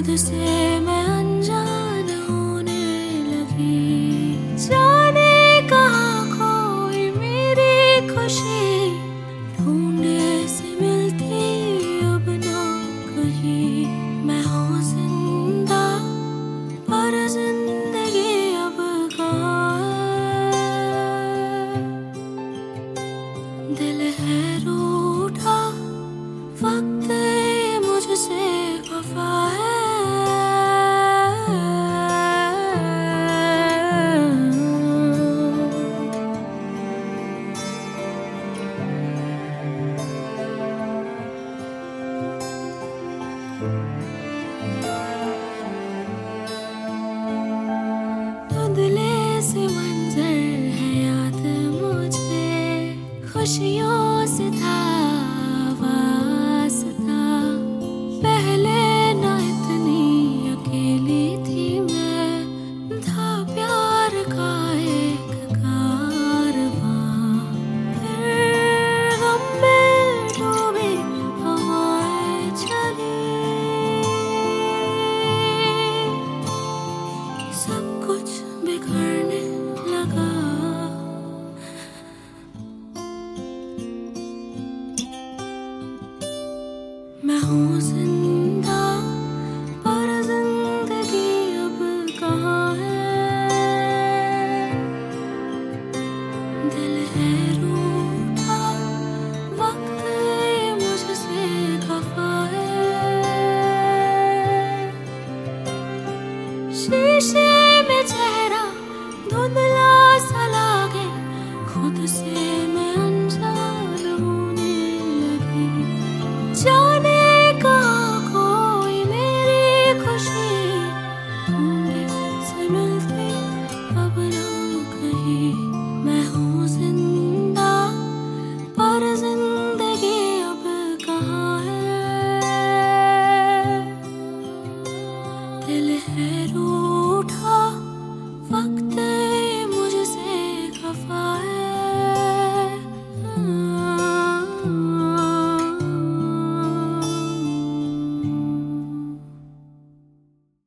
से मैं अनजान होने लगी। जाने कहाँ खोई मेरी खुशी, ढूंढने से मिलती अब ना कहीं। मैं हूँ जिंदा पर जिंदगी अब कहाँ है। दिल है रूठा, वक्त ये मुझसे खफा है। धुंधले से मंजर है याद मुझे, खुशियों से था वास्ता। पहले ना इतनी अकेली थी मैं, था प्यार का एक कारवां। फिर गम में डूबी हवाएं चली, सब कुछ बिखरने लगा। मैं हूँ जिंदा पर जिंदगी अब कहाँ है। दिल है रूठा, वक्त ये मुझसे खफा है। शीशे में चेहरा धुंधला सा लागे, खुद से मैं अनजान होने लगी। जाने कहाँ खोई मेरी खुशी, ढूंढने से मिलती अब ना कहीं। मैं हूँ जिंदा पर जिंदगी अब कहाँ है। दिल है रूठा, वक्त